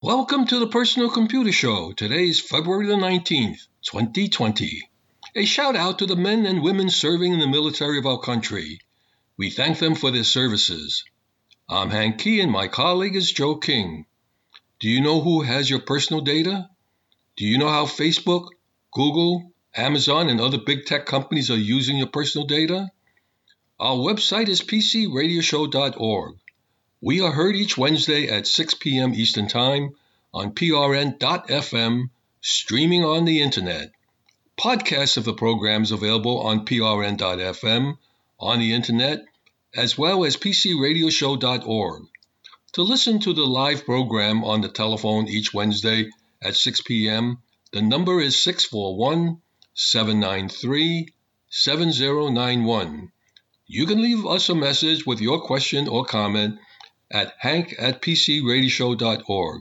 Welcome to the Personal Computer Show. Today is February the 19th, 2020. A shout out to the men and women serving in the military of our country. We thank them for their services. I'm Hank Key and my colleague is Joe King. Do you know who has your personal data? Do you know how Facebook, Google, Amazon, and other big tech companies are using your personal data? Our website is pcradioshow.org. We are heard each Wednesday at 6 p.m. Eastern Time on prn.fm, streaming on the Internet. Podcasts of the programs available on prn.fm, on the Internet, as well as pcradioshow.org. To listen to the live program on the telephone each Wednesday at 6 p.m., the number is 641-793-7091. You can leave us a message with your question or comment at hank@pcradioshow.org.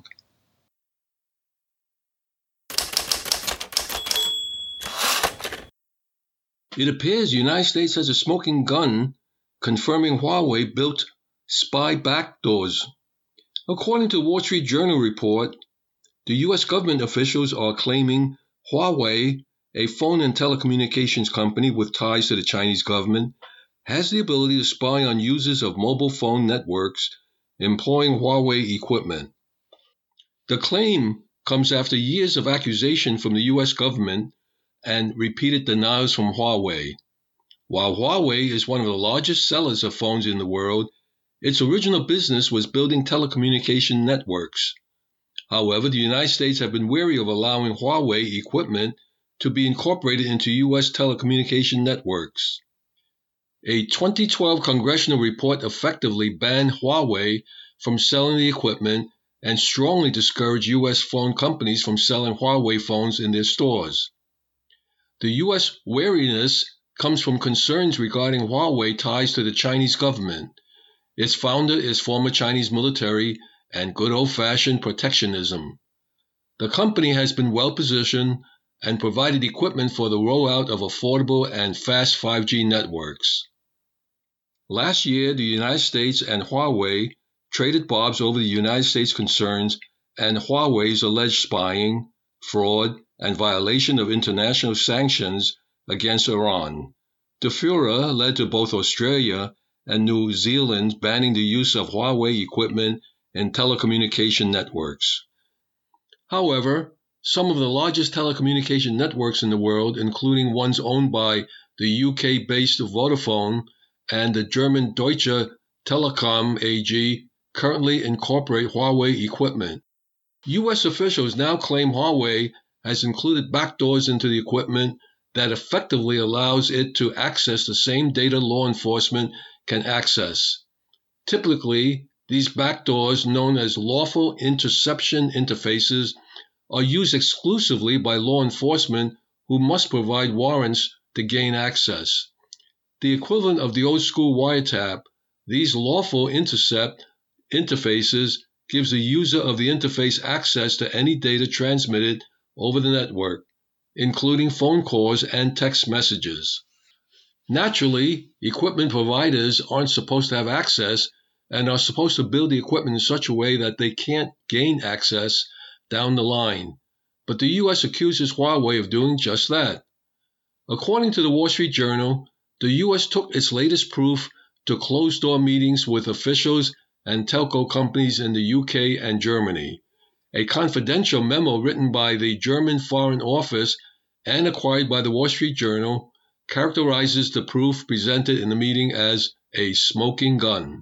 It appears the United States has a smoking gun confirming Huawei built spy backdoors. According to the Wall Street Journal report, the U.S. government officials are claiming Huawei, a phone and telecommunications company with ties to the Chinese government, has the ability to spy on users of mobile phone networks employing Huawei equipment. The claim comes after years of accusation from the U.S. government and repeated denials from Huawei. While Huawei is one of the largest sellers of phones in the world, its original business was building telecommunication networks. However, the United States have been wary of allowing Huawei equipment to be incorporated into U.S. telecommunication networks. A 2012 congressional report effectively banned Huawei from selling the equipment and strongly discouraged U.S. phone companies from selling Huawei phones in their stores. The U.S. wariness comes from concerns regarding Huawei ties to the Chinese government. Its founder is former Chinese military and good old-fashioned protectionism. The company has been well-positioned and provided equipment for the rollout of affordable and fast 5G networks. Last year, the United States and Huawei traded barbs over the United States concerns and Huawei's alleged spying, fraud, and violation of international sanctions against Iran. The furor led to both Australia and New Zealand banning the use of Huawei equipment in telecommunication networks. However, some of the largest telecommunication networks in the world, including ones owned by the UK-based Vodafone and the German Deutsche Telekom AG, currently incorporate Huawei equipment. U.S. officials now claim Huawei has included backdoors into the equipment that effectively allows it to access the same data law enforcement can access. Typically, these backdoors, known as lawful interception interfaces, are used exclusively by law enforcement who must provide warrants to gain access. The equivalent of the old-school wiretap, these lawful intercept interfaces gives the user of the interface access to any data transmitted over the network, including phone calls and text messages. Naturally, equipment providers aren't supposed to have access and are supposed to build the equipment in such a way that they can't gain access down the line. But the U.S. accuses Huawei of doing just that. According to the Wall Street Journal, the U.S. took its latest proof to closed-door meetings with officials and telco companies in the UK and Germany. A confidential memo written by the German Foreign Office and acquired by the Wall Street Journal characterizes the proof presented in the meeting as a smoking gun.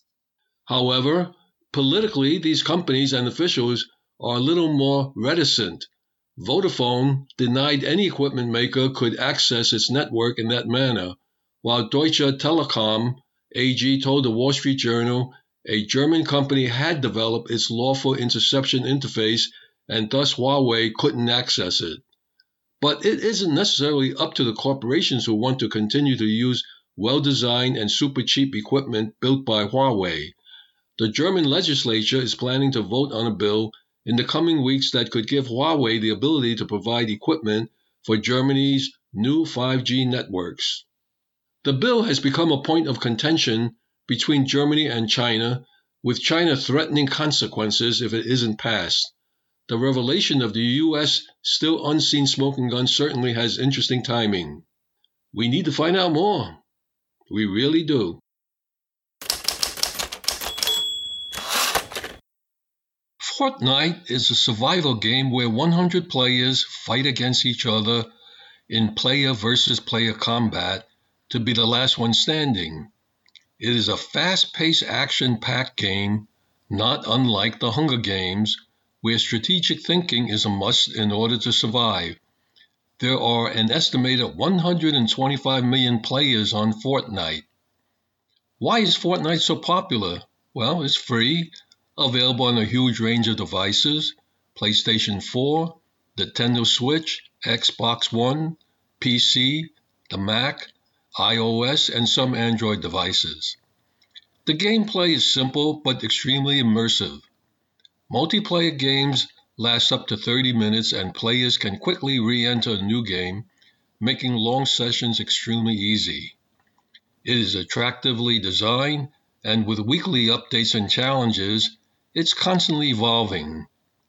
However, politically, these companies and officials are a little more reticent. Vodafone denied any equipment maker could access its network in that manner, while Deutsche Telekom AG told the Wall Street Journal a German company had developed its lawful interception interface and thus Huawei couldn't access it. But it isn't necessarily up to the corporations who want to continue to use well-designed and super cheap equipment built by Huawei. The German legislature is planning to vote on a bill in the coming weeks that could give Huawei the ability to provide equipment for Germany's new 5G networks. The bill has become a point of contention between Germany and China with China threatening consequences if it isn't passed. The revelation of the U.S. still unseen smoking gun certainly has interesting timing. We need to find out more. We really do. Fortnite is a survival game where 100 players fight against each other in player versus player combat to be the last one standing. It is a fast-paced, action-packed game, not unlike the Hunger Games, where strategic thinking is a must in order to survive. There are an estimated 125 million players on Fortnite. Why is Fortnite so popular? Well, it's free, available on a huge range of devices: PlayStation 4, Nintendo Switch, Xbox One, PC, the Mac, iOS, and some Android devices. The gameplay is simple but extremely immersive. Multiplayer games last up to 30 minutes and players can quickly re-enter a new game, making long sessions extremely easy. It is attractively designed, and with weekly updates and challenges, it's constantly evolving.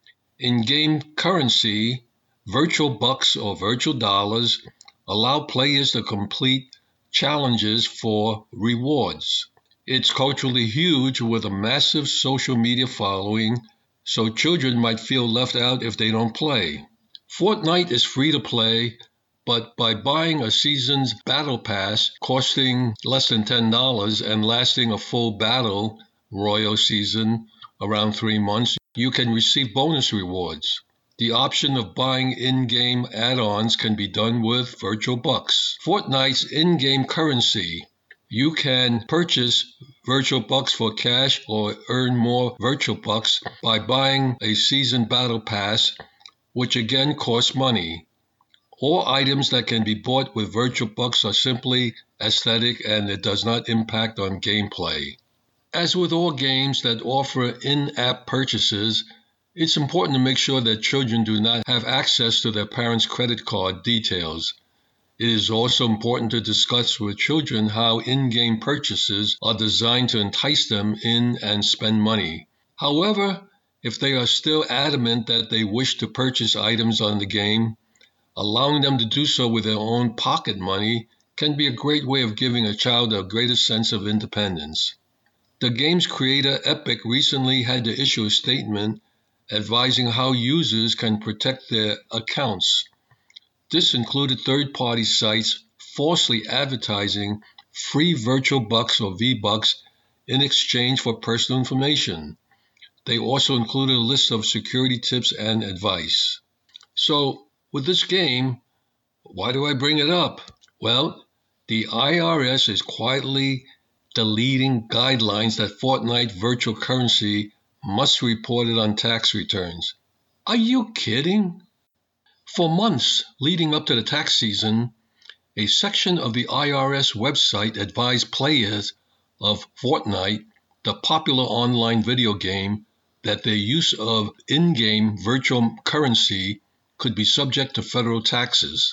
In-game currency, virtual bucks or virtual dollars, allow players to complete challenges for rewards. It's culturally huge with a massive social media following, so children might feel left out if they don't play. Fortnite is free to play, but by buying a season's battle pass costing less than $10 and lasting a full battle royal season around 3 months, you can receive bonus rewards. The option of buying in-game add-ons can be done with virtual bucks. Fortnite's in-game currency. You can purchase virtual bucks for cash or earn more virtual bucks by buying a season battle pass, which again costs money. All items that can be bought with virtual bucks are simply aesthetic, and it does not impact on gameplay. As with all games that offer in-app purchases, it's important to make sure that children do not have access to their parents' credit card details. It is also important to discuss with children how in-game purchases are designed to entice them in and spend money. However, if they are still adamant that they wish to purchase items on the game, allowing them to do so with their own pocket money can be a great way of giving a child a greater sense of independence. The game's creator, Epic, recently had to issue a statement advising how users can protect their accounts. This included third-party sites falsely advertising free virtual bucks or V-Bucks in exchange for personal information. They also included a list of security tips and advice. So, with this game, why do I bring it up? Well, the IRS is quietly deleting guidelines that Fortnite virtual currency must report it on tax returns. Are you kidding? For months leading up to the tax season, a section of the IRS website advised players of Fortnite, the popular online video game, that their use of in-game virtual currency could be subject to federal taxes.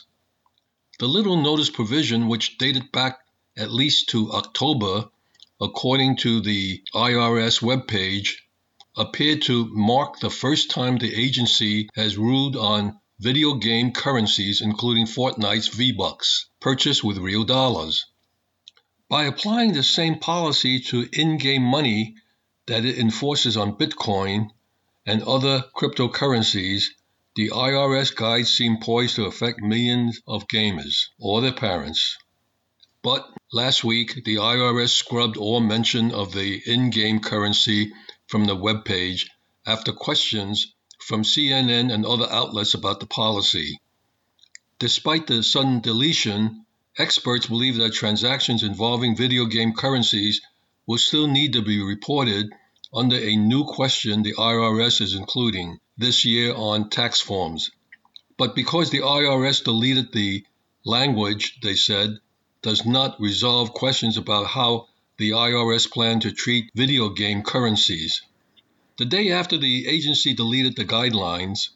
The little notice provision, which dated back at least to October, according to the IRS webpage, appeared to mark the first time the agency has ruled on video game currencies, including Fortnite's V-Bucks, purchased with real dollars. By applying the same policy to in-game money that it enforces on Bitcoin and other cryptocurrencies, the IRS guides seem poised to affect millions of gamers or their parents. But last week, the IRS scrubbed all mention of the in-game currency from the webpage after questions from CNN and other outlets about the policy. Despite the sudden deletion, experts believe that transactions involving video game currencies will still need to be reported under a new question the IRS is including this year on tax forms. But because the IRS deleted the language, they said, does not resolve questions about how the IRS planned to treat video game currencies. The day after the agency deleted the guidelines,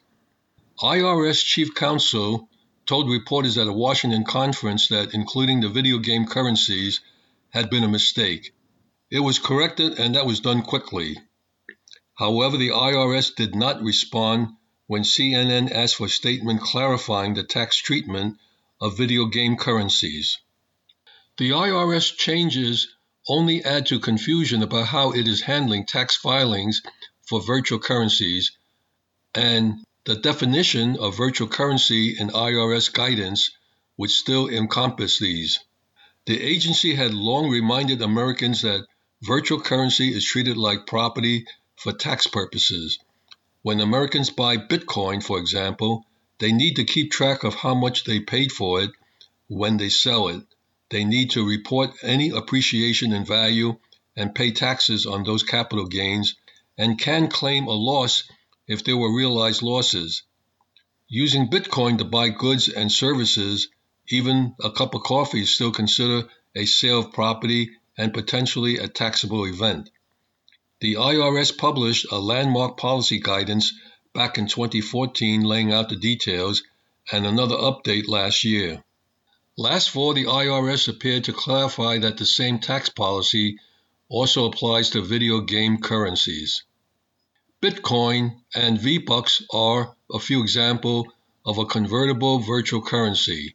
IRS Chief Counsel told reporters at a Washington conference that including the video game currencies had been a mistake. It was corrected, and that was done quickly. However, the IRS did not respond when CNN asked for a statement clarifying the tax treatment of video game currencies. The IRS changes only add to confusion about how it is handling tax filings for virtual currencies, and the definition of virtual currency in IRS guidance would still encompass these. The agency had long reminded Americans that virtual currency is treated like property for tax purposes. When Americans buy Bitcoin, for example, they need to keep track of how much they paid for it when they sell it. They need to report any appreciation in value and pay taxes on those capital gains, and can claim a loss if there were realized losses. Using Bitcoin to buy goods and services, even a cup of coffee, is still considered a sale of property and potentially a taxable event. The IRS published a landmark policy guidance back in 2014 laying out the details, and another update last year. Last fall, the IRS appeared to clarify that the same tax policy also applies to video game currencies. Bitcoin and V-Bucks are a few examples of a convertible virtual currency.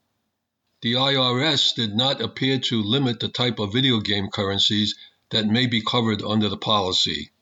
The IRS did not appear to limit the type of video game currencies that may be covered under the policy.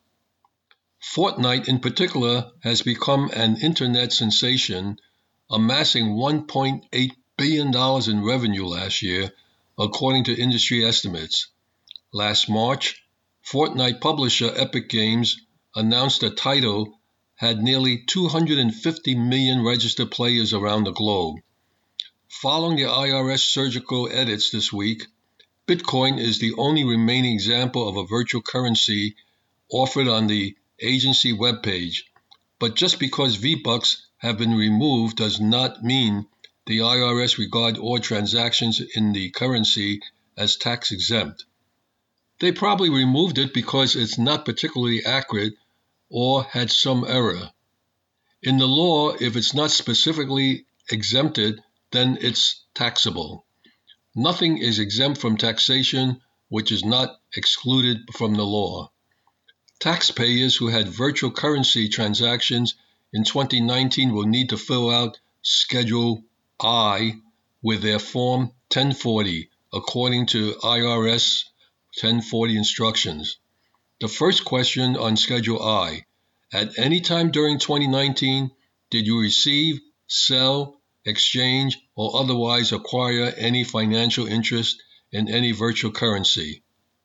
Fortnite in particular has become an internet sensation, amassing $1.8 billion in revenue last year, according to industry estimates. Last March, Fortnite publisher Epic Games announced the title had nearly 250 million registered players around the globe. Following the IRS surgical edits this week, Bitcoin is the only remaining example of a virtual currency offered on the agency webpage. But just because V-Bucks have been removed does not mean the IRS regard all transactions in the currency as tax exempt. They probably removed it because it's not particularly accurate or had some error. In the law, if it's not specifically exempted, then it's taxable. Nothing is exempt from taxation which is not excluded from the law. Taxpayers who had virtual currency transactions in 2019 will need to fill out Schedule I with their Form 1040, according to IRS 1040 instructions. The first question on Schedule I: at any time during 2019, did you receive, sell, exchange, or otherwise acquire any financial interest in any virtual currency?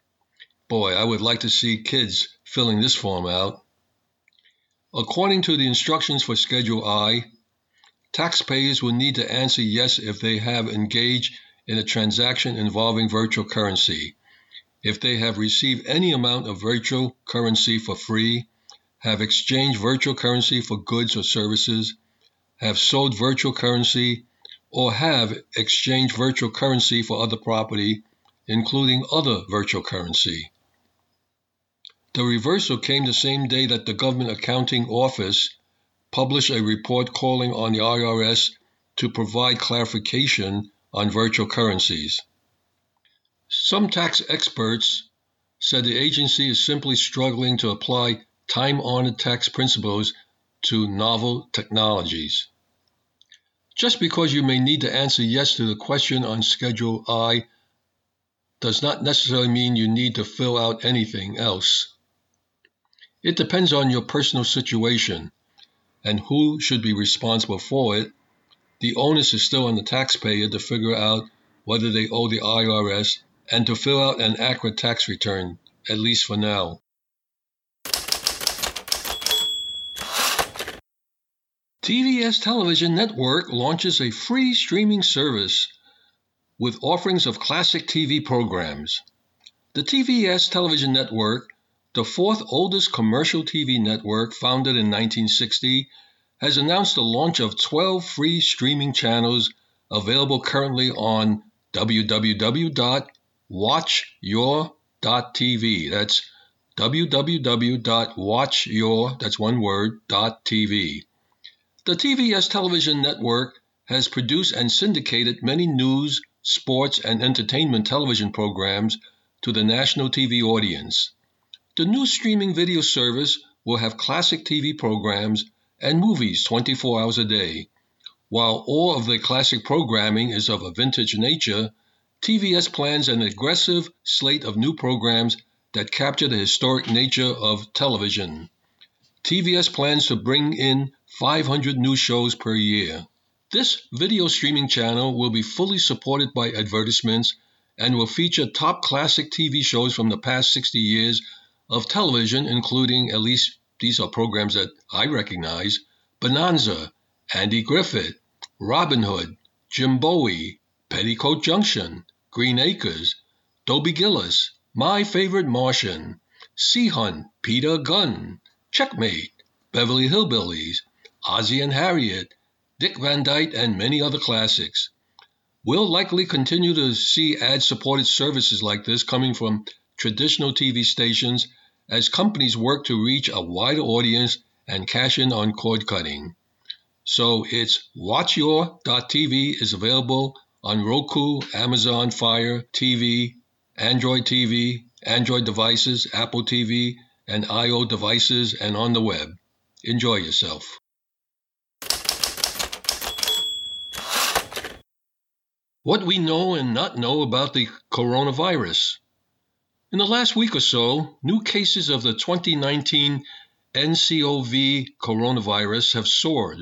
Boy, I would like to see kids filling this form out. According to the instructions for Schedule I, taxpayers will need to answer yes if they have engaged in a transaction involving virtual currency, if they have received any amount of virtual currency for free, have exchanged virtual currency for goods or services, have sold virtual currency, or have exchanged virtual currency for other property, including other virtual currency. The reversal came the same day that the Government Accounting Office published a report calling on the IRS to provide clarification on virtual currencies. Some tax experts said the agency is simply struggling to apply time-honored tax principles to novel technologies. Just because you may need to answer yes to the question on Schedule I does not necessarily mean you need to fill out anything else. It depends on your personal situation and who should be responsible for it. The onus is still on the taxpayer to figure out whether they owe the IRS and to fill out an accurate tax return, at least for now. TVS Television Network launches a free streaming service with offerings of classic TV programs. The TVS Television Network, the fourth oldest commercial TV network founded in 1960, has announced the launch of 12 free streaming channels available currently on www.watchyour.tv. That's www.watchyour, that's one word, .tv. The TVS Television Network has produced and syndicated many news, sports, and entertainment television programs to the national TV audience. The new streaming video service will have classic TV programs and movies 24 hours a day. While all of the classic programming is of a vintage nature, TVS plans an aggressive slate of new programs that capture the historic nature of television. TVS plans to bring in 500 new shows per year. This video streaming channel will be fully supported by advertisements and will feature top classic TV shows from the past 60 years of television, including, at least these are programs that I recognize, Bonanza, Andy Griffith, Robin Hood, Jim Bowie, Petticoat Junction, Green Acres, Dobie Gillis, My Favorite Martian, Sea Hunt, Peter Gunn, Checkmate, Beverly Hillbillies, Ozzie and Harriet, Dick Van Dyke, and many other classics. We'll likely continue to see ad-supported services like this coming from traditional TV stations as companies work to reach a wider audience and cash in on cord cutting. So it's WatchYour.tv is available on Roku, Amazon Fire TV, Android devices, Apple TV, and iOS devices, and on the web. Enjoy yourself. What we know and not know about the coronavirus. In the last week or so, new cases of the 2019 nCoV coronavirus have soared.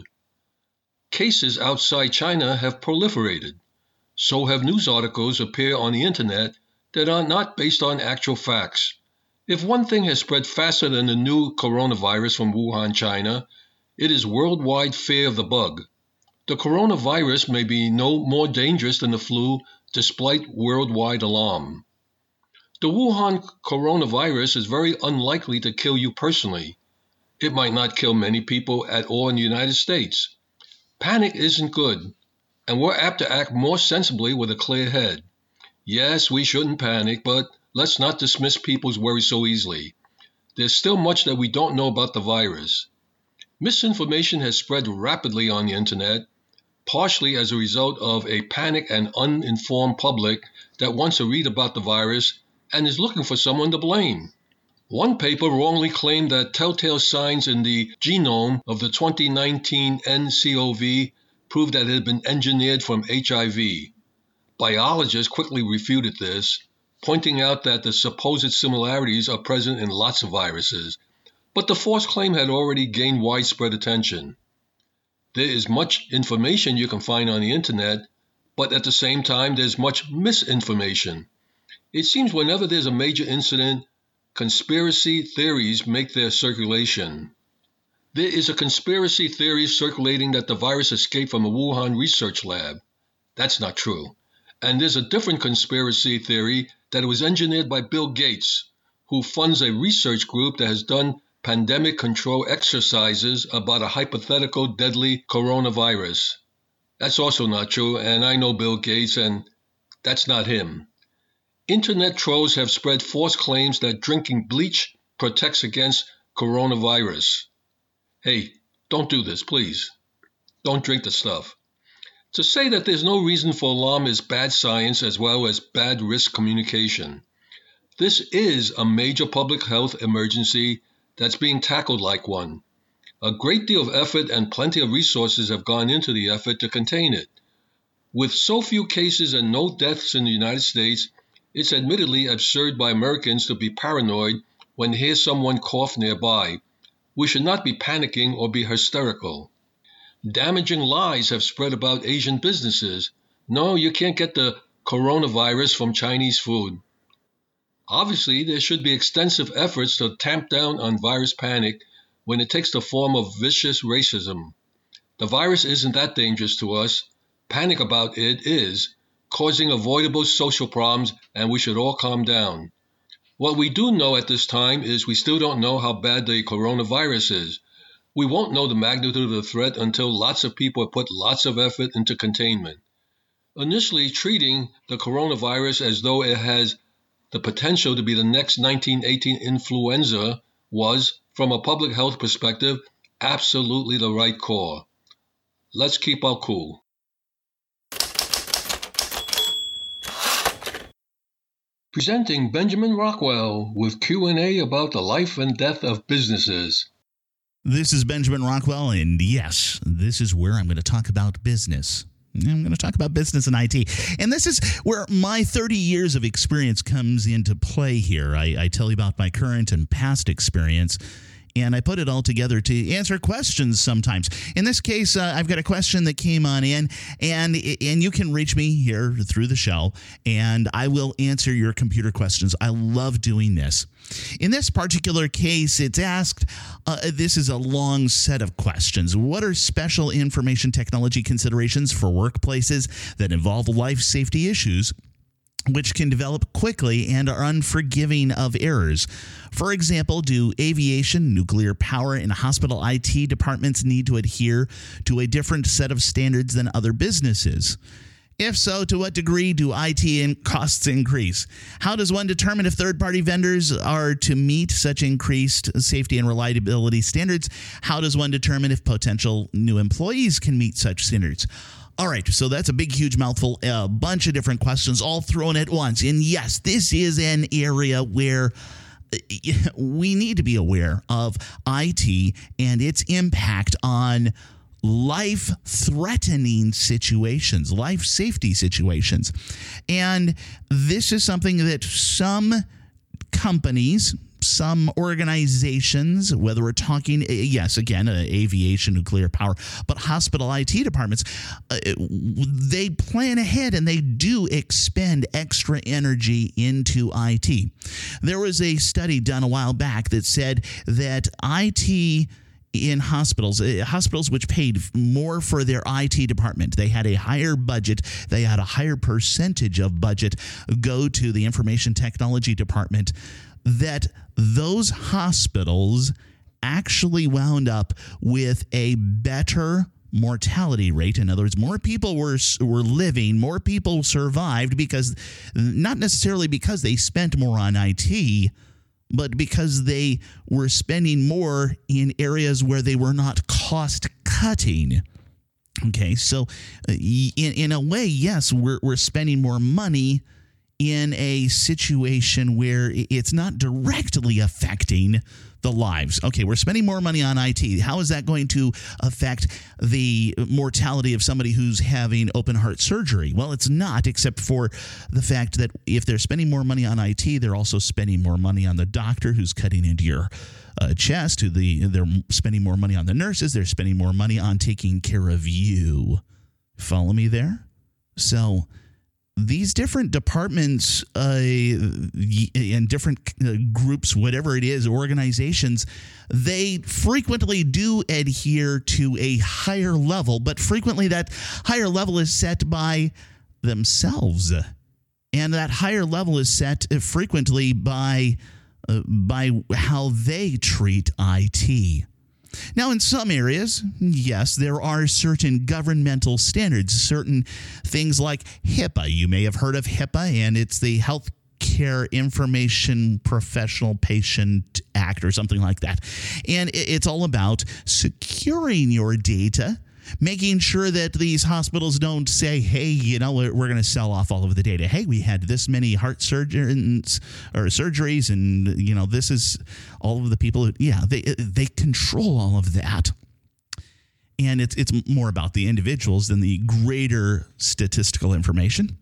Cases outside China have proliferated. So have news articles appear on the internet that are not based on actual facts. If one thing has spread faster than the new coronavirus from Wuhan, China, it is worldwide fear of the bug. The coronavirus may be no more dangerous than the flu despite worldwide alarm. The Wuhan coronavirus is very unlikely to kill you personally. It might not kill many people at all in the United States. Panic isn't good, and we're apt to act more sensibly with a clear head. Yes, we shouldn't panic, but let's not dismiss people's worries so easily. There's still much that we don't know about the virus. Misinformation has spread rapidly on the internet, partially as a result of a panicked and uninformed public that wants to read about the virus and is looking for someone to blame. One paper wrongly claimed that telltale signs in the genome of the 2019 nCoV proved that it had been engineered from HIV. Biologists quickly refuted this, pointing out that the supposed similarities are present in lots of viruses, but the false claim had already gained widespread attention. There is much information you can find on the internet, but at the same time there's much misinformation. It seems whenever there's a major incident, conspiracy theories make their circulation. There is a conspiracy theory circulating that the virus escaped from a Wuhan research lab. That's not true. And there's a different conspiracy theory that it was engineered by Bill Gates, who funds a research group that has done pandemic control exercises about a hypothetical deadly coronavirus. That's also not true, and I know Bill Gates, and that's not him. Internet trolls have spread false claims that drinking bleach protects against coronavirus. Hey, don't do this, please. Don't drink the stuff. To say that there's no reason for alarm is bad science as well as bad risk communication. This is a major public health emergency that's being tackled like one. A great deal of effort and plenty of resources have gone into the effort to contain it. With so few cases and no deaths in the United States, it's admittedly absurd by Americans to be paranoid when they hear someone cough nearby. We should not be panicking or be hysterical. Damaging lies have spread about Asian businesses. No, you can't get the coronavirus from Chinese food. Obviously, there should be extensive efforts to tamp down on virus panic when it takes the form of vicious racism. The virus isn't that dangerous to us. Panic about it is, causing avoidable social problems, and we should all calm down. What we do know at this time is we still don't know how bad the coronavirus is. We won't know the magnitude of the threat until lots of people have put lots of effort into containment. Initially, treating the coronavirus as though it has the potential to be the next 1918 influenza was, from a public health perspective, absolutely the right call. Let's keep our cool. Presenting Benjamin Rockwell with Q&A about the life and death of businesses. This is Benjamin Rockwell, and yes, this is where I'm going to talk about business. I'm going to talk about business and IT. And this is where my 30 years of experience comes into play here. I tell you about my current and past experience, and I put it all together to answer questions sometimes. In this case, I've got a question that came on in, and you can reach me here through the show, and I will answer your computer questions. I love doing this. In this particular case, it's asked, this is a long set of questions. What are special information technology considerations for workplaces that involve life safety issues, which can develop quickly and are unforgiving of errors? For example, do aviation, nuclear power, and hospital IT departments need to adhere to a different set of standards than other businesses? If so, to what degree do IT costs increase? How does one determine if third-party vendors are to meet such increased safety and reliability standards? How does one determine if potential new employees can meet such standards? All right, so that's a big, huge mouthful, a bunch of different questions all thrown at once. And yes, this is an area where we need to be aware of IT and its impact on life-threatening situations, life safety situations. And this is something that some companies, some organizations, whether we're talking, yes, again, aviation, nuclear power, but hospital IT departments, they plan ahead and they do expend extra energy into IT. There was a study done a while back that said that IT in hospitals which paid more for their IT department, they had a higher budget, they had a higher percentage of budget go to the information technology department, that those hospitals actually wound up with a better mortality rate. In other words, more people were living, more people survived, because not necessarily because they spent more on IT, but because they were spending more in areas where they were not cost cutting. Okay, so in a way, yes, we're spending more money in a situation where it's not directly affecting the lives. Okay, we're spending more money on IT. How is that going to affect the mortality of somebody who's having open heart surgery? Well, it's not, except for the fact that if they're spending more money on IT, they're also spending more money on the doctor who's cutting into your chest. They're spending more money on the nurses. They're spending more money on taking care of you. Follow me there? So these different departments and different groups, whatever it is, organizations, they frequently do adhere to a higher level, but frequently that higher level is set by themselves. And that higher level is set frequently by how they treat IT. Now, in some areas, yes, there are certain governmental standards, certain things like HIPAA. You may have heard of HIPAA, and it's the Healthcare Information Professional Patient Act or something like that. And it's all about securing your data, making sure that these hospitals don't say, hey, we're going to sell off all of the data. Hey, we had this many heart surgeons or surgeries, and, this is all of the people. They control all of that. And it's more about the individuals than the greater statistical information.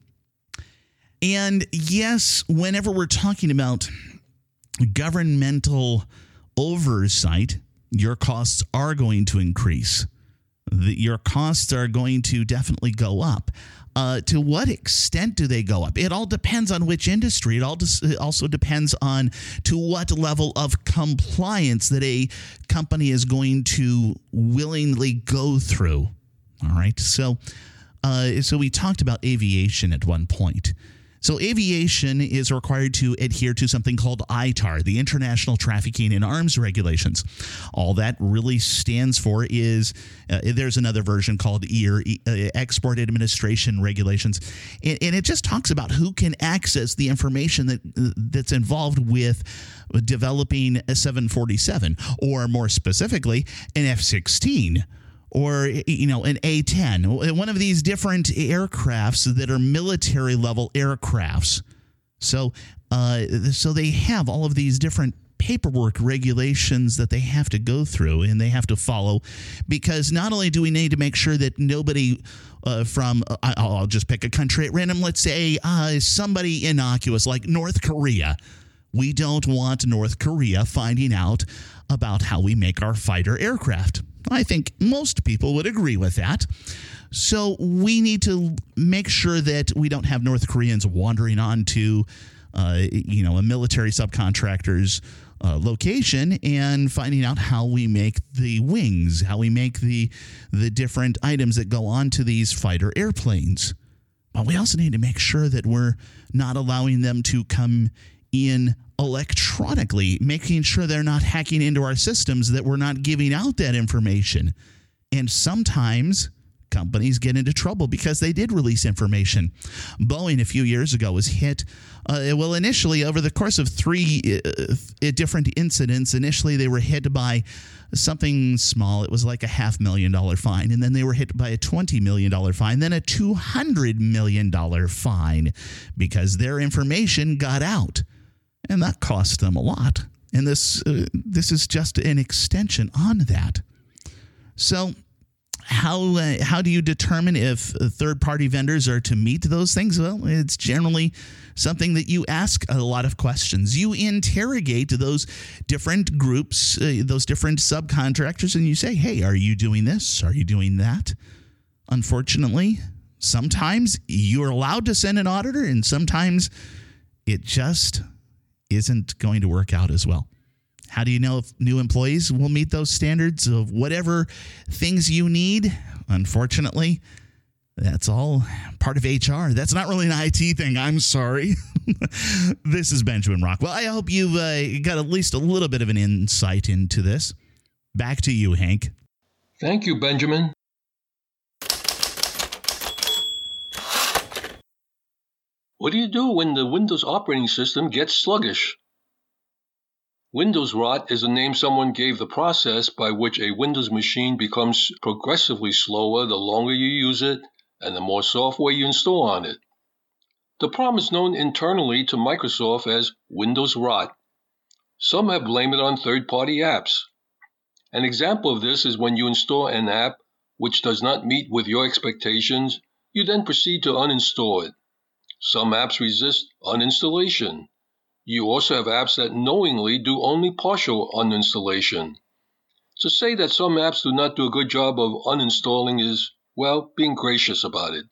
And yes, whenever we're talking about governmental oversight, your costs are going to increase. Your costs are going to definitely go up. To what extent do they go up? It all depends on which industry. It also depends on to what level of compliance that a company is going to willingly go through. All right. So we talked about aviation at one point. So aviation is required to adhere to something called ITAR, the International Trafficking in Arms Regulations. All that really stands for is, there's another version called EAR, Export Administration Regulations, and it just talks about who can access the information that's involved with developing a 747, or more specifically, an F-16. Or, an A-10, one of these different aircrafts that are military-level aircrafts. So So they have all of these different paperwork regulations that they have to go through and they have to follow, because not only do we need to make sure that nobody I'll just pick a country at random, let's say somebody innocuous like North Korea. We don't want North Korea finding out about how we make our fighter aircraft. I think most people would agree with that. So we need to make sure that we don't have North Koreans wandering onto a military subcontractor's location and finding out how we make the wings, how we make the different items that go onto these fighter airplanes. But we also need to make sure that we're not allowing them to come in electronically, making sure they're not hacking into our systems, that we're not giving out that information. And sometimes companies get into trouble because they did release information. Boeing a few years ago was hit, initially over the course of three different incidents. Initially, they were hit by something small. It was like a $500,000 fine. And then they were hit by a $20 million fine, then a $200 million fine because their information got out. And that cost them a lot. And this is just an extension on that. So how do you determine if third-party vendors are to meet those things? Well, it's generally something that you ask a lot of questions. You interrogate those different groups, those different subcontractors, and you say, hey, are you doing this? Are you doing that? Unfortunately, sometimes you're allowed to send an auditor, and sometimes it just isn't going to work out as well. How do you know if new employees will meet those standards of whatever things you need? Unfortunately, that's all part of HR. That's not really an IT thing. I'm sorry. This is Benjamin Rockwell. I hope you've got at least a little bit of an insight into this. Back to you, Hank. Thank you, Benjamin. What do you do when the Windows operating system gets sluggish? Windows rot is a name someone gave the process by which a Windows machine becomes progressively slower the longer you use it and the more software you install on it. The problem is known internally to Microsoft as Windows rot. Some have blamed it on third-party apps. An example of this is when you install an app which does not meet with your expectations, you then proceed to uninstall it. Some apps resist uninstallation. You also have apps that knowingly do only partial uninstallation. To say that some apps do not do a good job of uninstalling is, well, being gracious about it.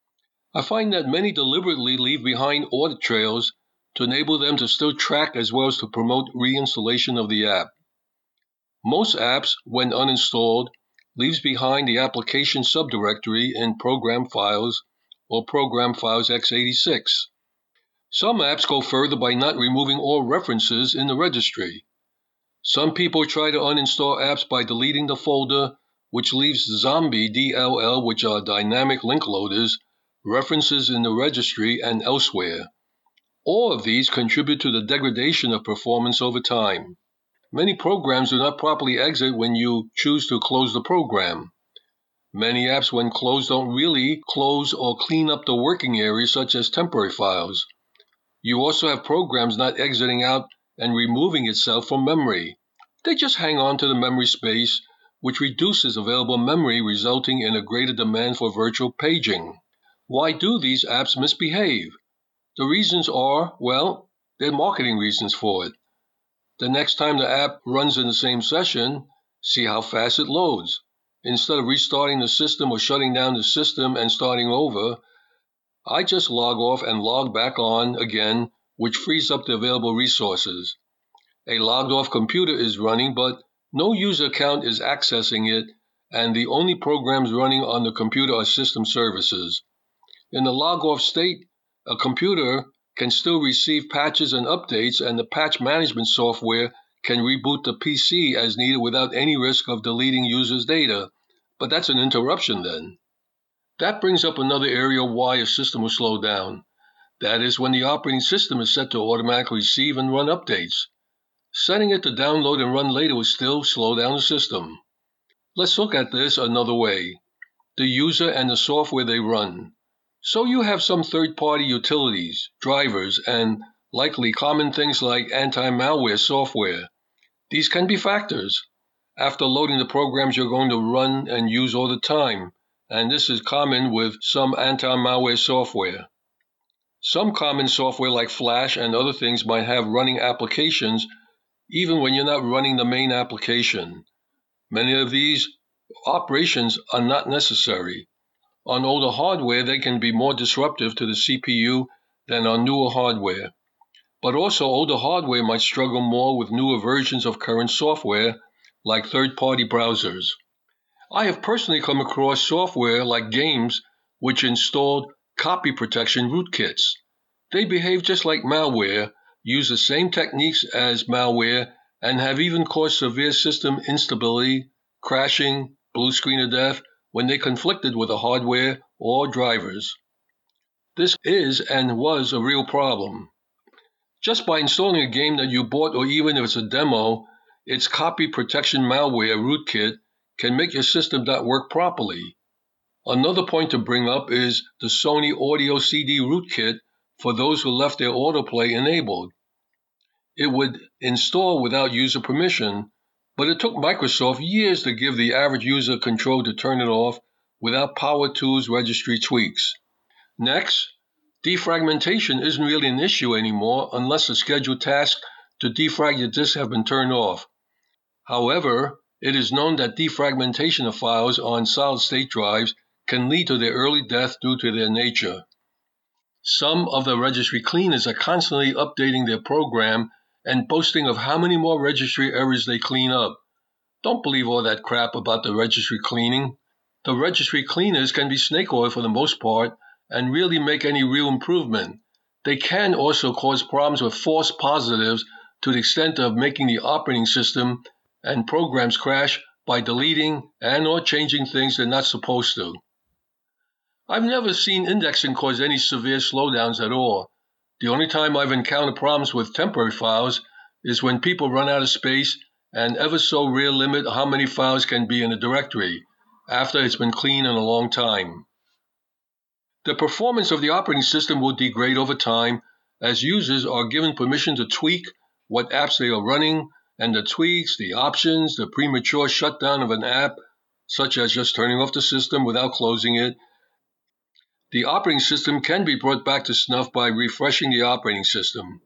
I find that many deliberately leave behind audit trails to enable them to still track as well as to promote reinstallation of the app. Most apps, when uninstalled, leaves behind the application subdirectory in Program Files or Program Files x86. Some apps go further by not removing all references in the registry. Some people try to uninstall apps by deleting the folder, which leaves zombie DLL, which are dynamic link loaders, references in the registry and elsewhere. All of these contribute to the degradation of performance over time. Many programs do not properly exit when you choose to close the program. Many apps, when closed, don't really close or clean up the working areas, such as temporary files. You also have programs not exiting out and removing itself from memory. They just hang on to the memory space, which reduces available memory, resulting in a greater demand for virtual paging. Why do these apps misbehave? The reasons are, well, they're marketing reasons for it. The next time the app runs in the same session, see how fast it loads. Instead of restarting the system or shutting down the system and starting over, I just log off and log back on again, which frees up the available resources. A logged off computer is running, but no user account is accessing it, and the only programs running on the computer are system services. In the log off state, a computer can still receive patches and updates, and the patch management software can reboot the PC as needed without any risk of deleting users' data. But that's an interruption then. That brings up another area why a system will slow down. That is when the operating system is set to automatically receive and run updates. Setting it to download and run later will still slow down the system. Let's look at this another way. The user and the software they run. So you have some third-party utilities, drivers, and Likely common things like anti-malware software. These can be factors after loading the programs you're going to run and use all the time, and this is common with some anti-malware software. Some common software like Flash and other things might have running applications even when you're not running the main application. Many of these operations are not necessary. On older hardware, they can be more disruptive to the CPU than on newer hardware. But also older hardware might struggle more with newer versions of current software, like third-party browsers. I have personally come across software like games which installed copy protection rootkits. They behave just like malware, use the same techniques as malware, and have even caused severe system instability, crashing, blue screen of death when they conflicted with the hardware or drivers. This is and was a real problem. Just by installing a game that you bought, or even if it's a demo, its copy protection malware rootkit can make your system not work properly. Another point to bring up is the Sony Audio CD rootkit for those who left their autoplay enabled. It would install without user permission, but it took Microsoft years to give the average user control to turn it off without Power Tools registry tweaks. Next, defragmentation isn't really an issue anymore unless the scheduled tasks to defrag your disk have been turned off. However, it is known that defragmentation of files on solid-state drives can lead to their early death due to their nature. Some of the registry cleaners are constantly updating their program and boasting of how many more registry errors they clean up. Don't believe all that crap about the registry cleaning. The registry cleaners can be snake oil for the most part and really make any real improvement. They can also cause problems with false positives to the extent of making the operating system and programs crash by deleting and or changing things they're not supposed to. I've never seen indexing cause any severe slowdowns at all. The only time I've encountered problems with temporary files is when people run out of space and ever so rare limit how many files can be in a directory after it's been cleaned in a long time. The performance of the operating system will degrade over time as users are given permission to tweak what apps they are running, and the tweaks, the options, the premature shutdown of an app, such as just turning off the system without closing it. The operating system can be brought back to snuff by refreshing the operating system.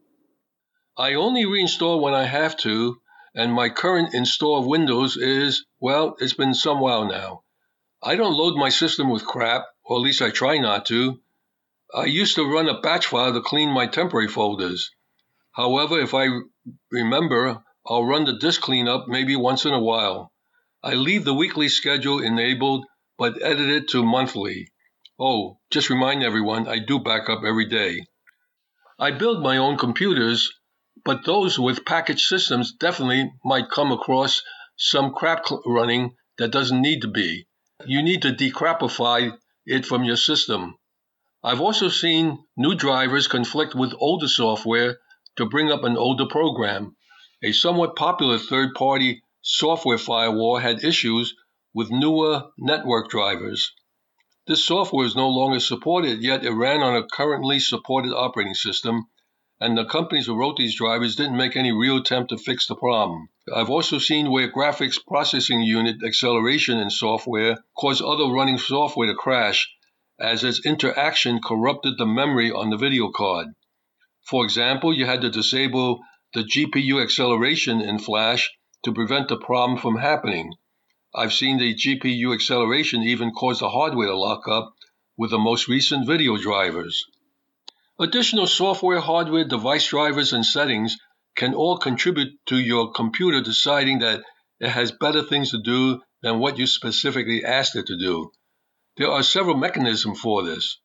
I only reinstall when I have to, and my current install of Windows is, well, it's been some while now. I don't load my system with crap, or at least I try not to. I used to run a batch file to clean my temporary folders. However, if I remember, I'll run the disk cleanup maybe once in a while. I leave the weekly schedule enabled, but edit it to monthly. Oh, just remind everyone, I do backup every day. I build my own computers, but those with packaged systems definitely might come across some crap running that doesn't need to be. You need to decrapify it from your system. I've also seen new drivers conflict with older software to bring up an older program. A somewhat popular third-party software firewall had issues with newer network drivers. This software is no longer supported, yet it ran on a currently supported operating system, and the companies who wrote these drivers didn't make any real attempt to fix the problem. I've also seen where graphics processing unit acceleration in software caused other running software to crash, as its interaction corrupted the memory on the video card. For example, you had to disable the GPU acceleration in Flash to prevent the problem from happening. I've seen the GPU acceleration even cause the hardware to lock up with the most recent video drivers. Additional software, hardware, device drivers, and settings can all contribute to your computer deciding that it has better things to do than what you specifically asked it to do. There are several mechanisms for this.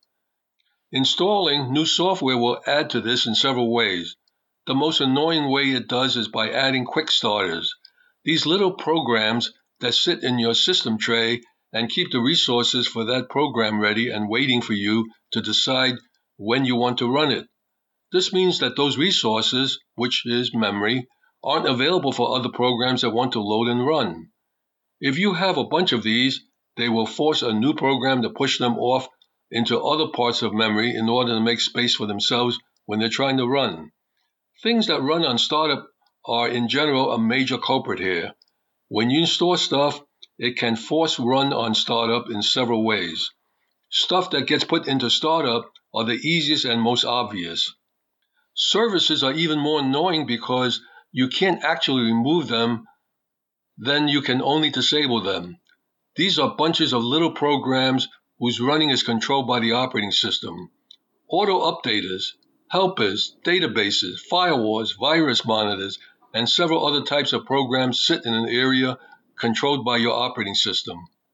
Installing new software will add to this in several ways. The most annoying way it does is by adding quick starters. These little programs that sit in your system tray and keep the resources for that program ready and waiting for you to decide when you want to run it. This means that those resources, which is memory, aren't available for other programs that want to load and run. If you have a bunch of these, they will force a new program to push them off into other parts of memory in order to make space for themselves when they're trying to run. Things that run on startup are in general a major culprit here. When you install stuff, it can force run on startup in several ways. Stuff that gets put into startup are the easiest and most obvious. Services are even more annoying because you can't actually remove them, then you can only disable them. These are bunches of little programs whose running is controlled by the operating system. Auto updaters, helpers, databases, firewalls, virus monitors, and several other types of programs sit in an area controlled by your operating system.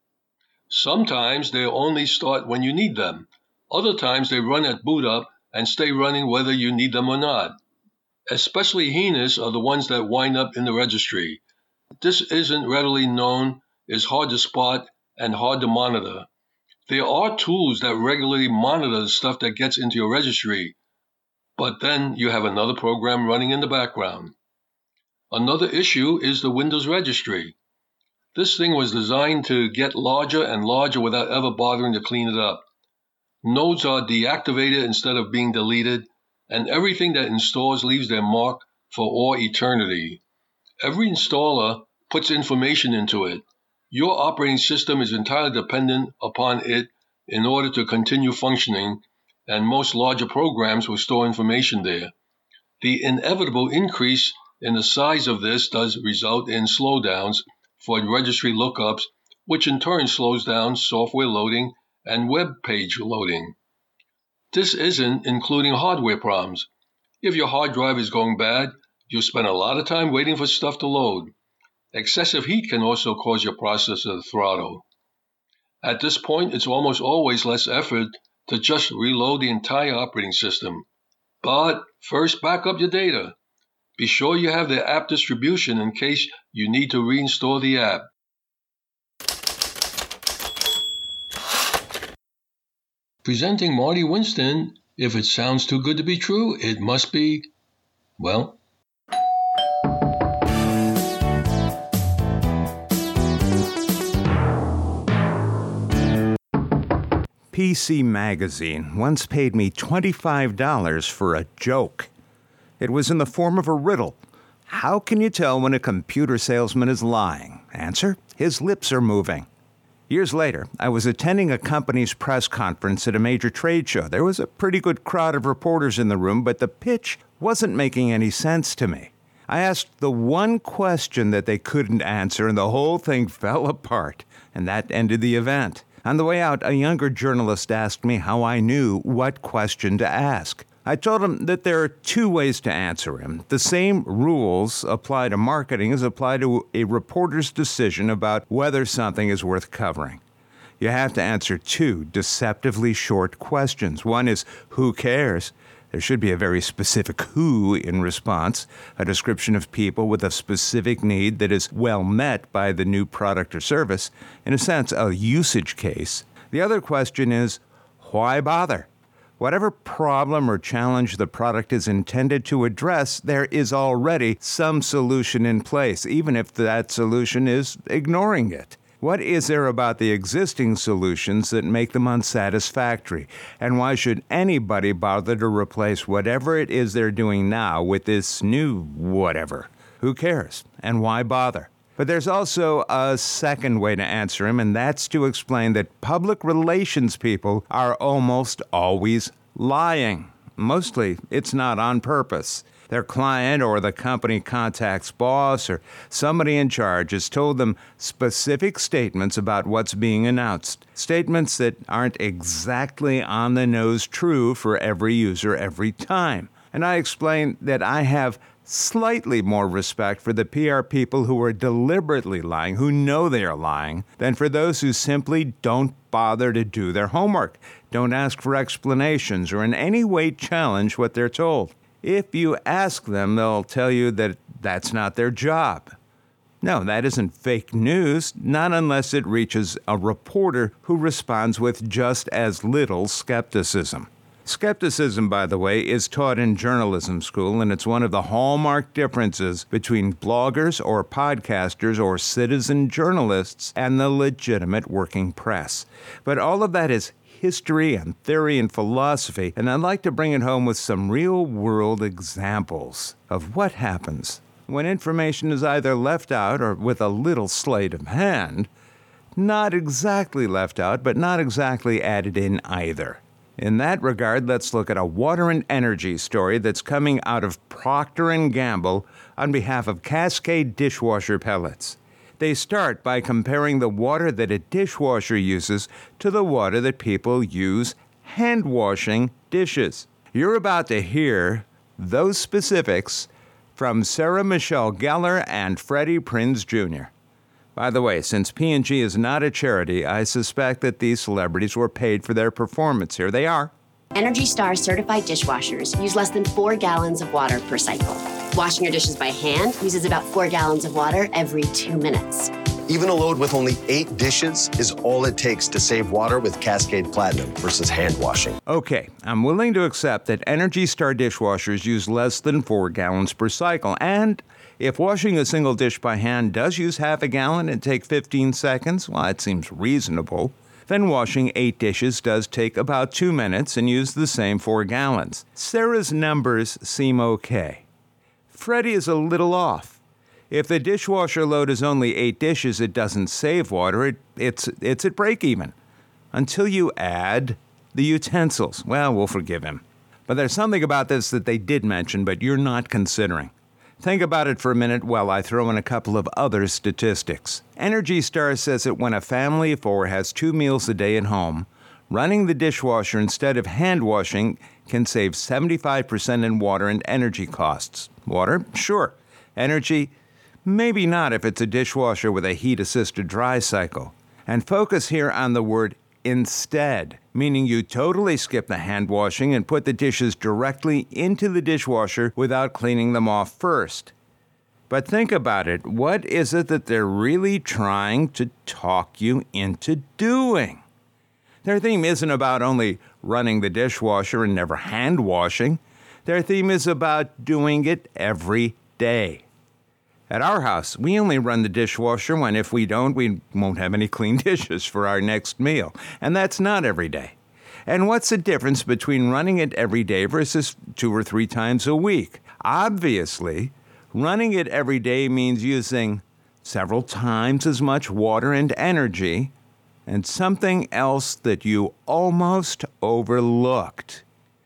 Sometimes they only start when you need them. Other times they run at boot up and stay running whether you need them or not. Especially heinous are the ones that wind up in the registry. This isn't readily known, is hard to spot, and hard to monitor. There are tools that regularly monitor the stuff that gets into your registry, but then you have another program running in the background. Another issue is the Windows registry. This thing was designed to get larger and larger without ever bothering to clean it up. Nodes are deactivated instead of being deleted, and everything that installs leaves their mark for all eternity. Every installer puts information into it. Your operating system is entirely dependent upon it in order to continue functioning, and most larger programs will store information there. The inevitable increase in the size of this does result in slowdowns for registry lookups, which in turn slows down software loading and web page loading. This isn't including hardware problems. If your hard drive is going bad, you'll spend a lot of time waiting for stuff to load. Excessive heat can also cause your processor to throttle. At this point, it's almost always less effort to just reload the entire operating system. But first, back up your data. Be sure you have the app distribution in case you need to reinstall the app. Presenting Marty Winston. If it sounds too good to be true, it must be, well. PC Magazine once paid me $25 for a joke. It was in the form of a riddle. How can you tell when a computer salesman is lying? Answer: his lips are moving. Years later, I was attending a company's press conference at a major trade show. There was a pretty good crowd of reporters in the room, but the pitch wasn't making any sense to me. I asked the one question that they couldn't answer, and the whole thing fell apart, and that ended the event. On the way out, a younger journalist asked me how I knew what question to ask. I told him that there are two ways to answer him. The same rules apply to marketing as apply to a reporter's decision about whether something is worth covering. You have to answer two deceptively short questions. One is, who cares? There should be a very specific who in response, a description of people with a specific need that is well met by the new product or service, in a sense, a usage case. The other question is, why bother? Whatever problem or challenge the product is intended to address, there is already some solution in place, even if that solution is ignoring it. What is there about the existing solutions that make them unsatisfactory? And why should anybody bother to replace whatever it is they're doing now with this new whatever? Who cares? And why bother? But there's also a second way to answer him, and that's to explain that public relations people are almost always lying. Mostly, it's not on purpose. Their client or the company contact's boss or somebody in charge has told them specific statements about what's being announced. Statements that aren't exactly on the nose true for every user every time. And I explained that I have slightly more respect for the PR people who are deliberately lying, who know they are lying, than for those who simply don't bother to do their homework, don't ask for explanations, or in any way challenge what they're told. If you ask them, they'll tell you that that's not their job. No, that isn't fake news, not unless it reaches a reporter who responds with just as little skepticism. Skepticism, by the way, is taught in journalism school, and it's one of the hallmark differences between bloggers or podcasters or citizen journalists and the legitimate working press. But all of that is history and theory and philosophy, and I'd like to bring it home with some real-world examples of what happens when information is either left out or, with a little sleight of hand, not exactly left out, but not exactly added in either. In that regard, let's look at a water and energy story that's coming out of Procter & Gamble on behalf of Cascade dishwasher pellets. They start by comparing the water that a dishwasher uses to the water that people use hand washing dishes. You're about to hear those specifics from Sarah Michelle Gellar and Freddie Prinze Jr. By the way, since P&G is not a charity, I suspect that these celebrities were paid for their performance. Here they are. Energy Star certified dishwashers use less than 4 gallons of water per cycle. Washing your dishes by hand uses about 4 gallons of water every 2 minutes. Even a load with only 8 dishes is all it takes to save water with Cascade Platinum versus hand washing. Okay, I'm willing to accept that Energy Star dishwashers use less than 4 gallons per cycle, and if washing a single dish by hand does use half a gallon and take 15 seconds, well, that seems reasonable. Then washing 8 dishes does take about 2 minutes and use the same 4 gallons. Sarah's numbers seem okay. Freddie is a little off. If the dishwasher load is only 8 dishes, it doesn't save water. It's at break even. Until you add the utensils. Well, we'll forgive him. But there's something about this that they did mention, but you're not considering. Think about it for a minute while I throw in a couple of other statistics. Energy Star says that when a family of 4 has 2 meals a day at home, running the dishwasher instead of hand washing can save 75% in water and energy costs. Water? Sure. Energy? Maybe not if it's a dishwasher with a heat-assisted dry cycle. And focus here on the word instead, meaning you totally skip the hand washing and put the dishes directly into the dishwasher without cleaning them off first. But think about it. What is it that they're really trying to talk you into doing? Their theme isn't about only running the dishwasher and never hand washing. Their theme is about doing it every day. At our house, we only run the dishwasher when if we don't, we won't have any clean dishes for our next meal. And that's not every day. And what's the difference between running it every day versus 2 or 3 times a week? Obviously, running it every day means using several times as much water and energy, and something else that you almost overlooked.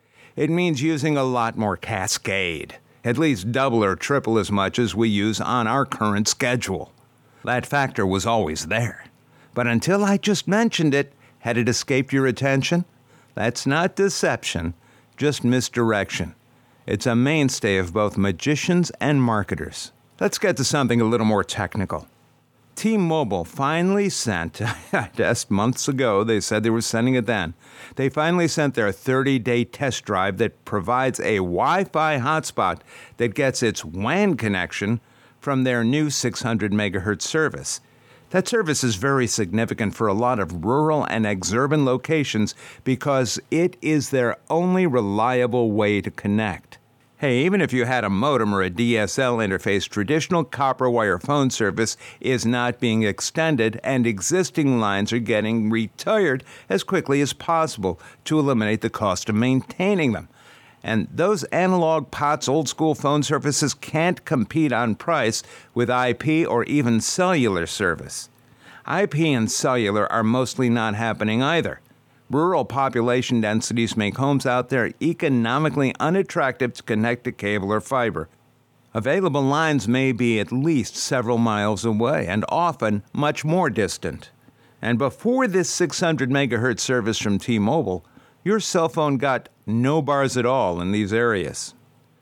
It means using a lot more Cascade. At least double or triple as much as we use on our current schedule. That factor was always there. But until I just mentioned it, had it escaped your attention? That's not deception, just misdirection. It's a mainstay of both magicians and marketers. Let's get to something a little more technical. T-Mobile finally sent, I asked months ago, they said they were sending it then. They finally sent their 30-day test drive that provides a Wi-Fi hotspot that gets its WAN connection from their new 600 megahertz service. That service is very significant for a lot of rural and exurban locations because it is their only reliable way to connect. Hey, even if you had a modem or a DSL interface, traditional copper wire phone service is not being extended, and existing lines are getting retired as quickly as possible to eliminate the cost of maintaining them. And those analog POTS old-school phone services can't compete on price with IP or even cellular service. IP and cellular are mostly not happening either. Rural population densities make homes out there economically unattractive to connect to cable or fiber. Available lines may be at least several miles away and often much more distant. And before this 600 megahertz service from T-Mobile, your cell phone got no bars at all in these areas.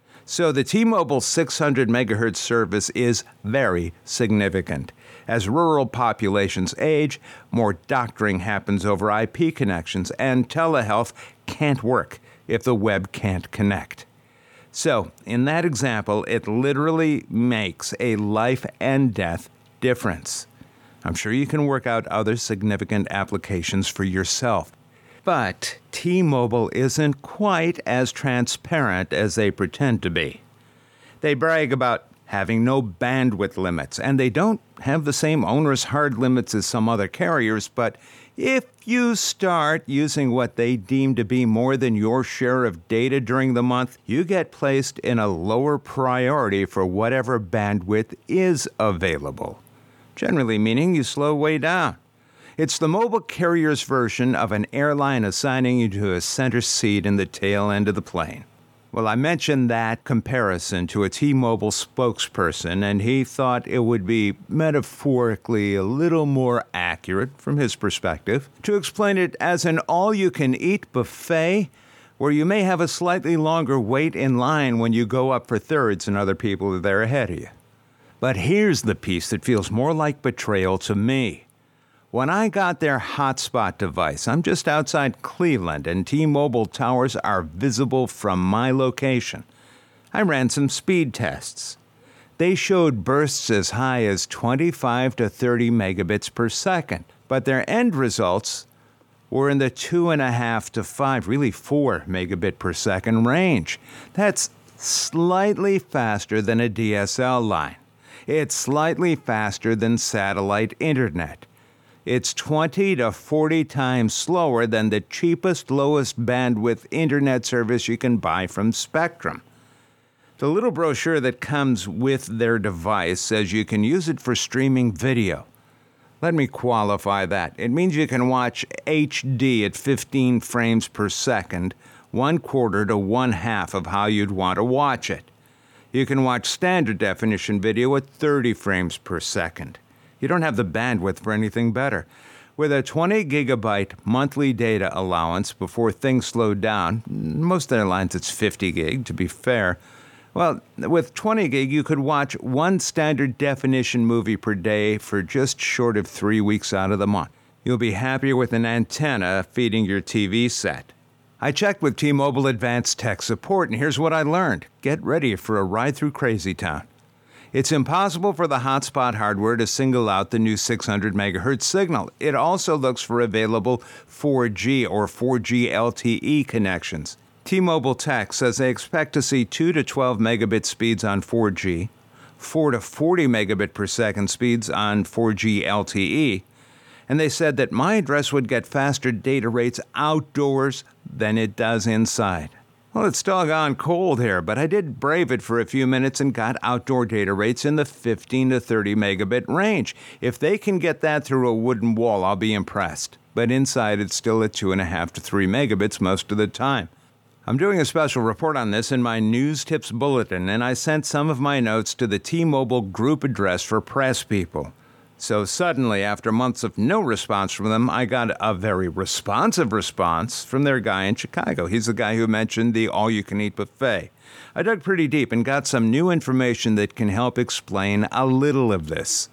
So the T-Mobile 600 megahertz service is very significant. As rural populations age, more doctoring happens over IP connections, and telehealth can't work if the web can't connect. So, in that example, it literally makes a life and death difference. I'm sure you can work out other significant applications for yourself. But T-Mobile isn't quite as transparent as they pretend to be. They brag about having no bandwidth limits, and they don't have the same onerous hard limits as some other carriers, but if you start using what they deem to be more than your share of data during the month, you get placed in a lower priority for whatever bandwidth is available, generally meaning you slow way down. It's the mobile carrier's version of an airline assigning you to a center seat in the tail end of the plane. Well, I mentioned that comparison to a T-Mobile spokesperson, and he thought it would be metaphorically a little more accurate from his perspective to explain it as an all-you-can-eat buffet where you may have a slightly longer wait in line when you go up for thirds and other people are there ahead of you. But here's the piece that feels more like betrayal to me. When I got their hotspot device, I'm just outside Cleveland, and T-Mobile towers are visible from my location. I ran some speed tests. They showed bursts as high as 25 to 30 megabits per second, but their end results were in the 2.5 to 5, really 4 megabit per second range. That's slightly faster than a DSL line. It's slightly faster than satellite internet. It's 20 to 40 times slower than the cheapest, lowest bandwidth internet service you can buy from Spectrum. The little brochure that comes with their device says you can use it for streaming video. Let me qualify that. It means you can watch HD at 15 frames per second, 1/4 to 1/2 of how you'd want to watch it. You can watch standard definition video at 30 frames per second. You don't have the bandwidth for anything better. With a 20 gigabyte monthly data allowance before things slowed down, most airlines it's 50 gig to be fair, well, with 20 gig you could watch one standard definition movie per day for just short of 3 weeks out of the month. You'll be happier with an antenna feeding your TV set. I checked with T-Mobile Advanced Tech Support, and here's what I learned. Get ready for a ride through Crazy Town. It's impossible for the hotspot hardware to single out the new 600 megahertz signal. It also looks for available 4G or 4G LTE connections. T-Mobile Tech says they expect to see 2 to 12 megabit speeds on 4G, 4 to 40 megabit per second speeds on 4G LTE, and they said that my address would get faster data rates outdoors than it does inside. Well, it's doggone cold here, but I did brave it for a few minutes and got outdoor data rates in the 15 to 30 megabit range. If they can get that through a wooden wall, I'll be impressed. But inside, it's still at 2.5 to 3 megabits most of the time. I'm doing a special report on this in my News Tips Bulletin, and I sent some of my notes to the T-Mobile group address for press people. So suddenly, after months of no response from them, I got a very responsive response from their guy in Chicago. He's the guy who mentioned the all-you-can-eat buffet. I dug pretty deep and got some new information that can help explain a little of this.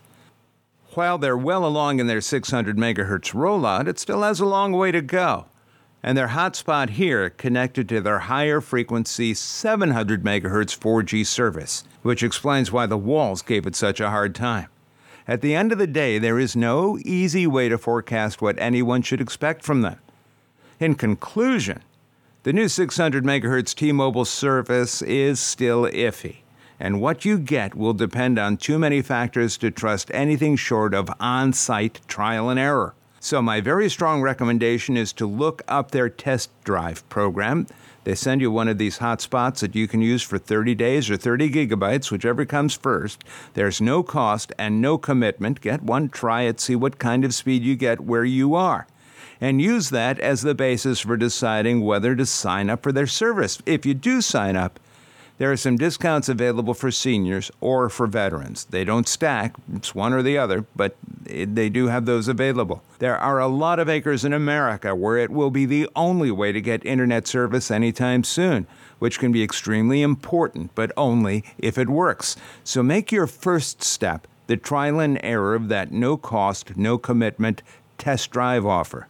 While they're well along in their 600 megahertz rollout, it still has a long way to go. And their hotspot here connected to their higher frequency 700 megahertz 4G service, which explains why the walls gave it such a hard time. At the end of the day, there is no easy way to forecast what anyone should expect from them. In conclusion, the new 600 megahertz T-Mobile service is still iffy, and what you get will depend on too many factors to trust anything short of on-site trial and error. So my very strong recommendation is to look up their test drive program. They send you one of these hotspots that you can use for 30 days or 30 gigabytes, whichever comes first. There's no cost and no commitment. Get one, try it, see what kind of speed you get where you are. And use that as the basis for deciding whether to sign up for their service. If you do sign up, there are some discounts available for seniors or for veterans. They don't stack, it's one or the other, but they do have those available. There are a lot of acres in America where it will be the only way to get internet service anytime soon, which can be extremely important, but only if it works. So make your first step the trial and error of that no-cost, no-commitment test drive offer.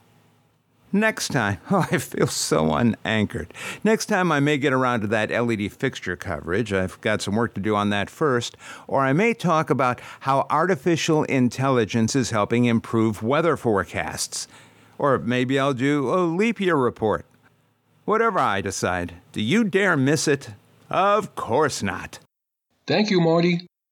Next time, I feel so unanchored. Next time I may get around to that LED fixture coverage. I've got some work to do on that first. Or I may talk about how artificial intelligence is helping improve weather forecasts. Or maybe I'll do a leap year report. Whatever I decide, do you dare miss it? Of course not. Thank you, Marty.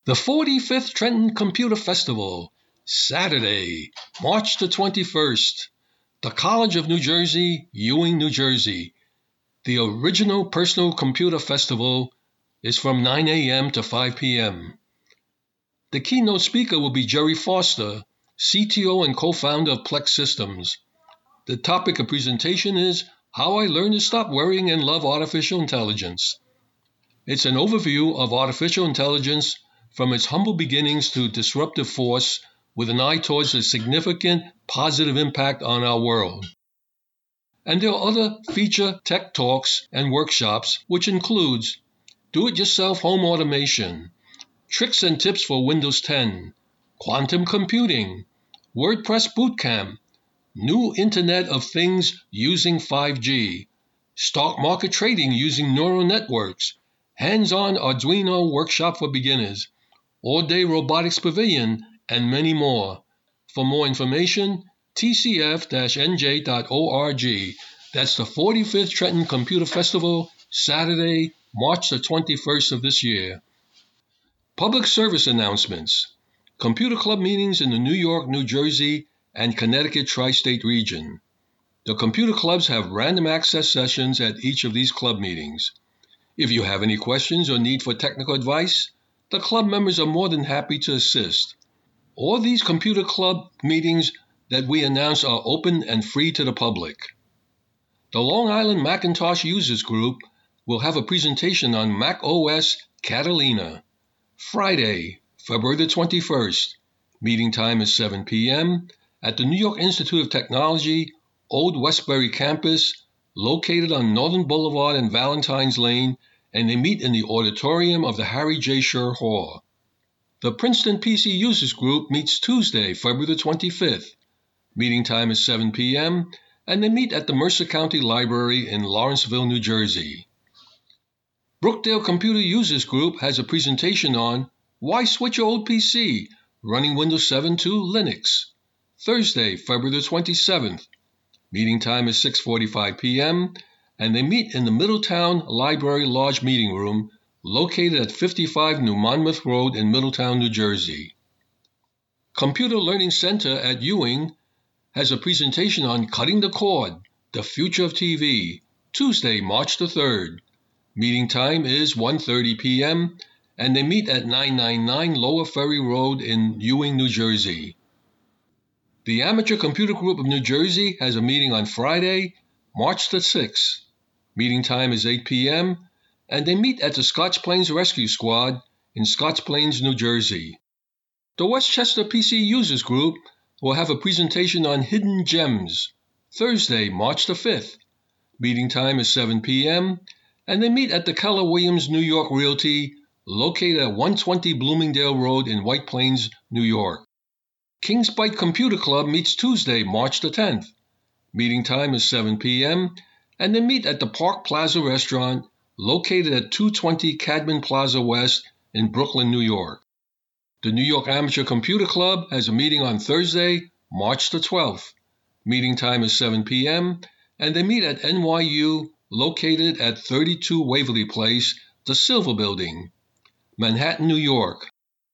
The 45th Trenton Computer Festival, Saturday, March the 21st. The College of New Jersey, Ewing, New Jersey. The original Personal Computer Festival is from 9 a.m. to 5 p.m. The keynote speaker will be Jerry Foster, CTO and co-founder of Plex Systems. The topic of presentation is How I Learned to Stop Worrying and Love Artificial Intelligence. It's an overview of artificial intelligence from its humble beginnings to disruptive force with an eye towards a significant positive impact on our world. And there are other feature tech talks and workshops, which includes do-it-yourself home automation, tricks and tips for Windows 10, quantum computing, WordPress bootcamp, new Internet of Things using 5G, stock market trading using neural networks, hands-on Arduino workshop for beginners, all-day robotics pavilion, and many more. For more information, tcf-nj.org. That's the 45th Trenton Computer Festival, Saturday, March the 21st of this year. Public service announcements. Computer club meetings in the New York, New Jersey, and Connecticut tri-state region. The computer clubs have random access sessions at each of these club meetings. If you have any questions or need for technical advice, the club members are more than happy to assist. All these computer club meetings that we announce are open and free to the public. The Long Island Macintosh Users Group will have a presentation on Mac OS Catalina. Friday, February the 21st. Meeting time is 7 p.m. at the New York Institute of Technology, Old Westbury campus, located on Northern Boulevard and Valentine's Lane, and they meet in the auditorium of the Harry J. Scher Hall. The Princeton PC Users Group meets Tuesday, February the 25th. Meeting time is 7 p.m., and they meet at the Mercer County Library in Lawrenceville, New Jersey. Brookdale Computer Users Group has a presentation on Why Switch Your Old PC, running Windows 7 to Linux. Thursday, February the 27th. Meeting time is 6:45 p.m., and they meet in the Middletown Library Lodge Meeting Room, located at 55 New Monmouth Road in Middletown, New Jersey. Computer Learning Center at Ewing has a presentation on Cutting the Cord, the Future of TV, Tuesday, March the 3rd. Meeting time is 1:30 p.m., and they meet at 999 Lower Ferry Road in Ewing, New Jersey. The Amateur Computer Group of New Jersey has a meeting on Friday, March the 6th. Meeting time is 8 p.m., and they meet at the Scotch Plains Rescue Squad in Scotch Plains, New Jersey. The Westchester PC Users Group will have a presentation on Hidden Gems, Thursday, March the 5th. Meeting time is 7 p.m., and they meet at the Keller Williams New York Realty, located at 120 Bloomingdale Road in White Plains, New York. Kings Bite Computer Club meets Tuesday, March the 10th. Meeting time is 7 p.m., and they meet at the Park Plaza Restaurant, located at 220 Cadman Plaza West in Brooklyn, New York. The New York Amateur Computer Club has a meeting on Thursday, March the 12th. Meeting time is 7 p.m., and they meet at NYU, located at 32 Waverly Place, the Silver Building, Manhattan, New York.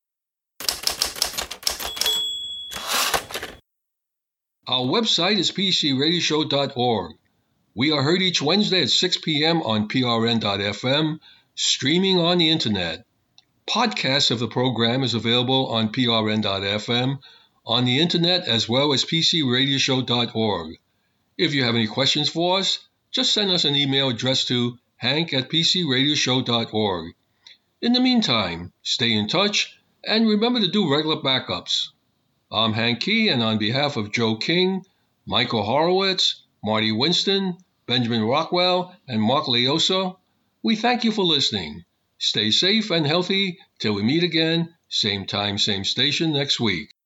Our website is pcradioshow.org. We are heard each Wednesday at 6 p.m. on prn.fm, streaming on the internet. Podcasts of the program is available on prn.fm, on the internet, as well as pcradioshow.org. If you have any questions for us, just send us an email addressed to hank@pcradioshow.org. In the meantime, stay in touch and remember to do regular backups. I'm Hank Key, and on behalf of Joe King, Michael Horowitz, Marty Winston, Benjamin Rockwell, and Mark Leoso, we thank you for listening. Stay safe and healthy till we meet again, same time, same station next week.